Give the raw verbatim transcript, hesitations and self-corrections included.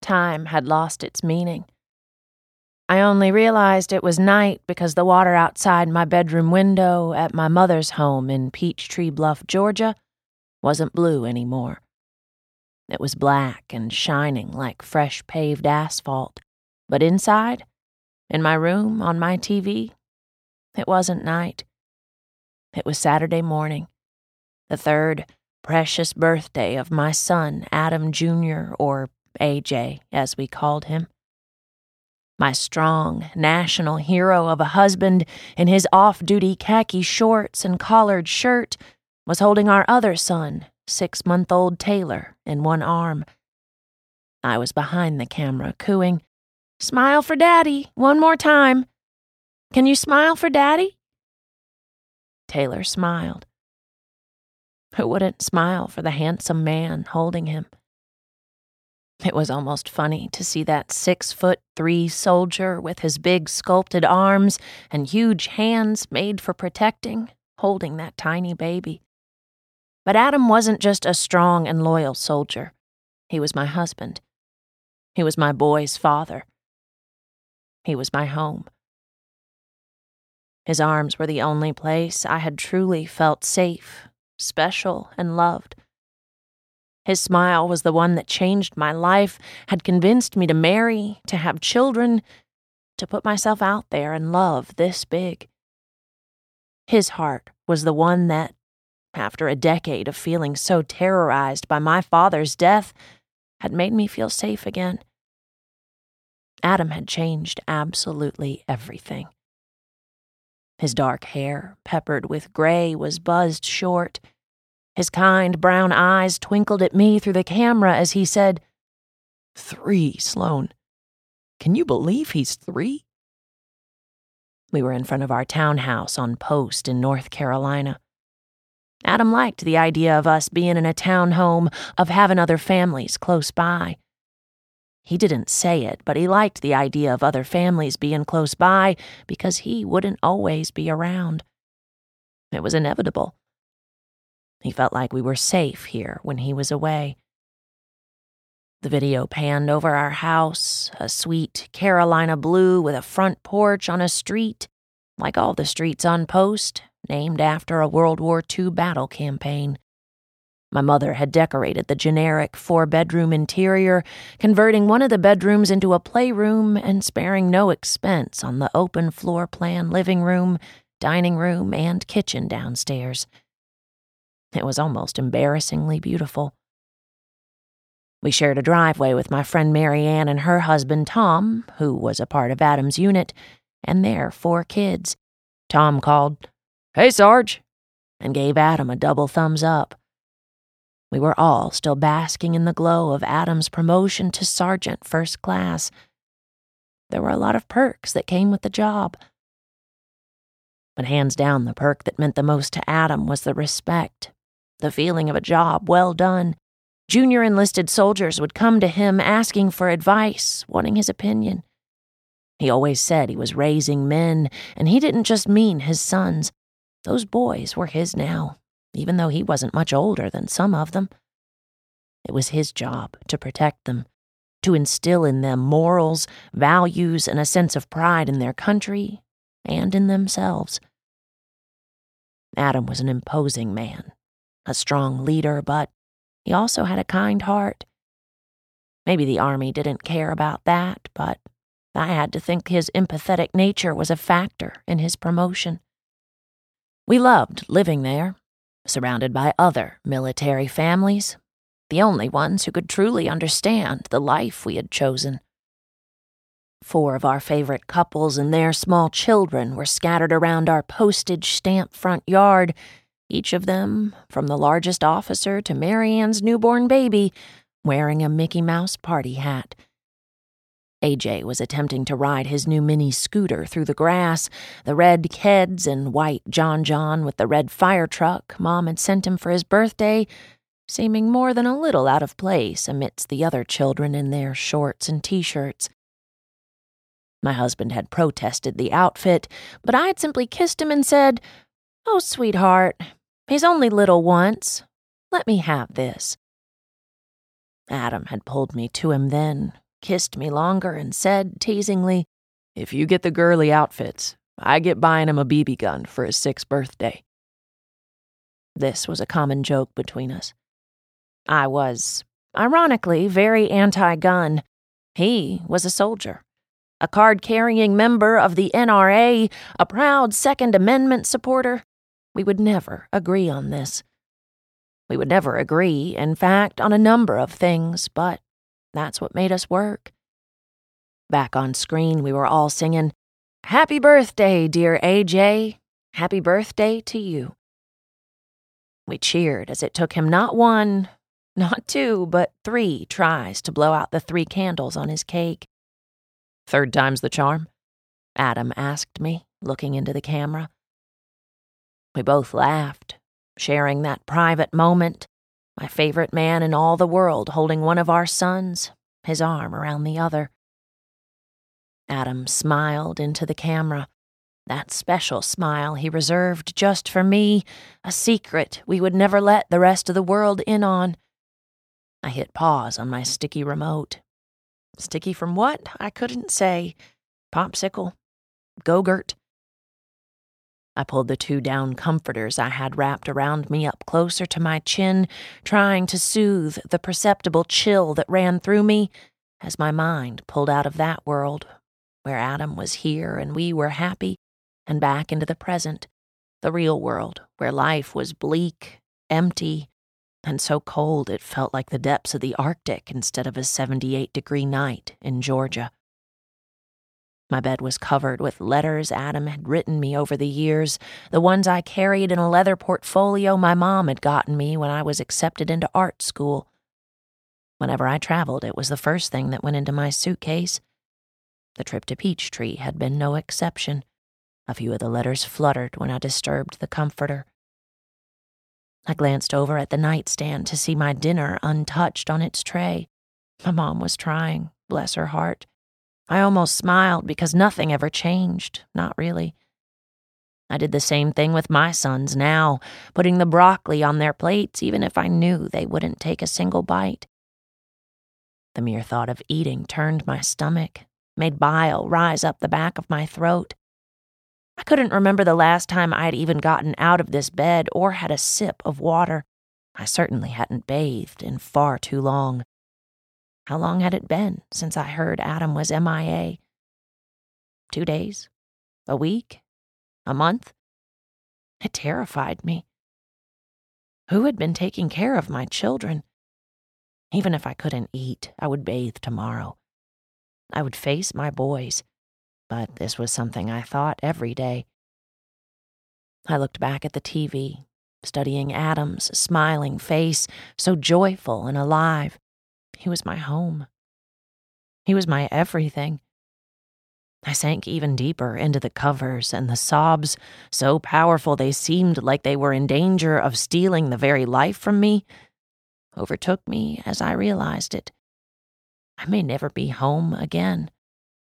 time had lost its meaning. I only realized it was night because the water outside my bedroom window at my mother's home in Peachtree Bluff, Georgia, wasn't blue anymore. It was black and shining like fresh paved asphalt, but inside, in my room, on my T V, it wasn't night. It was Saturday morning, the third precious birthday of my son, Adam Junior, or A J, as we called him. My strong, national hero of a husband in his off-duty khaki shorts and collared shirt was holding our other son, six-month-old Taylor, in one arm. I was behind the camera, cooing, "Smile for Daddy, one more time. Can you smile for Daddy?" Taylor smiled. Who wouldn't smile for the handsome man holding him? It was almost funny to see that six-foot-three soldier with his big sculpted arms and huge hands made for protecting, holding that tiny baby. But Adam wasn't just a strong and loyal soldier. He was my husband. He was my boy's father. He was my home. His arms were the only place I had truly felt safe, special, and loved. His smile was the one that changed my life, had convinced me to marry, to have children, to put myself out there and love this big. His heart was the one that, after a decade of feeling so terrorized by my father's death, had made me feel safe again. Adam had changed absolutely everything. His dark hair, peppered with gray, was buzzed short. His kind brown eyes twinkled at me through the camera as he said, "Three, Sloan. Can you believe he's three?" We were in front of our townhouse on Post in North Carolina. Adam liked the idea of us being in a townhome, of having other families close by. He didn't say it, but he liked the idea of other families being close by because he wouldn't always be around. It was inevitable. He felt like we were safe here when he was away. The video panned over our house, a sweet Carolina blue with a front porch on a street, like all the streets on Post, named after a World War Two battle campaign. My mother had decorated the generic four-bedroom interior, converting one of the bedrooms into a playroom and sparing no expense on the open floor plan living room, dining room, and kitchen downstairs. It was almost embarrassingly beautiful. We shared a driveway with my friend Mary Ann and her husband Tom, who was a part of Adam's unit, and their four kids. Tom called, "Hey, Sarge," and gave Adam a double thumbs up. We were all still basking in the glow of Adam's promotion to sergeant first class. There were a lot of perks that came with the job. But hands down, the perk that meant the most to Adam was the respect, the feeling of a job well done. Junior enlisted soldiers would come to him asking for advice, wanting his opinion. He always said he was raising men, and he didn't just mean his sons. Those boys were his now, even though he wasn't much older than some of them. It was his job to protect them, to instill in them morals, values, and a sense of pride in their country and in themselves. Adam was an imposing man, a strong leader, but he also had a kind heart. Maybe the Army didn't care about that, but I had to think his empathetic nature was a factor in his promotion. We loved living there, surrounded by other military families, the only ones who could truly understand the life we had chosen. Four of our favorite couples and their small children were scattered around our postage stamp front yard, each of them, from the largest officer to Mary Ann's newborn baby, wearing a Mickey Mouse party hat. A J was attempting to ride his new mini scooter through the grass, the red Keds and white John John with the red fire truck Mom had sent him for his birthday, seeming more than a little out of place amidst the other children in their shorts and T-shirts. My husband had protested the outfit, but I had simply kissed him and said, "Oh, sweetheart, he's only little once. Let me have this." Adam had pulled me to him then, kissed me longer, and said, teasingly, "If you get the girly outfits, I get buying him a B B gun for his sixth birthday." This was a common joke between us. I was, ironically, very anti-gun. He was a soldier, a card-carrying member of the N R A, a proud Second Amendment supporter. We would never agree on this. We would never agree, in fact, on a number of things, but that's what made us work. Back on screen, we were all singing, "Happy birthday, dear A J. Happy birthday to you." We cheered as it took him not one, not two, but three tries to blow out the three candles on his cake. "Third time's the charm?" Adam asked me, looking into the camera. We both laughed, sharing that private moment, my favorite man in all the world holding one of our sons, his arm around the other. Adam smiled into the camera, that special smile he reserved just for me, a secret we would never let the rest of the world in on. I hit pause on my sticky remote. Sticky from what? I couldn't say. Popsicle? Go-gurt? I pulled the two down comforters I had wrapped around me up closer to my chin, trying to soothe the perceptible chill that ran through me as my mind pulled out of that world, where Adam was here and we were happy, and back into the present, the real world, where life was bleak, empty, and so cold it felt like the depths of the Arctic instead of a seventy-eight degree night in Georgia. My bed was covered with letters Adam had written me over the years, the ones I carried in a leather portfolio my mom had gotten me when I was accepted into art school. Whenever I traveled, it was the first thing that went into my suitcase. The trip to Peachtree had been no exception. A few of the letters fluttered when I disturbed the comforter. I glanced over at the nightstand to see my dinner untouched on its tray. My mom was trying, bless her heart. I almost smiled because nothing ever changed, not really. I did the same thing with my sons now, putting the broccoli on their plates even if I knew they wouldn't take a single bite. The mere thought of eating turned my stomach, made bile rise up the back of my throat. I couldn't remember the last time I'd even gotten out of this bed or had a sip of water. I certainly hadn't bathed in far too long. How long had it been since I heard Adam was M I A? Two days? A week? A month? It terrified me. Who had been taking care of my children? Even if I couldn't eat, I would bathe tomorrow. I would face my boys. But this was something I thought every day. I looked back at the T V, studying Adam's smiling face, so joyful and alive. He was my home. He was my everything. I sank even deeper into the covers, and the sobs, so powerful they seemed like they were in danger of stealing the very life from me, overtook me as I realized it. I may never be home again.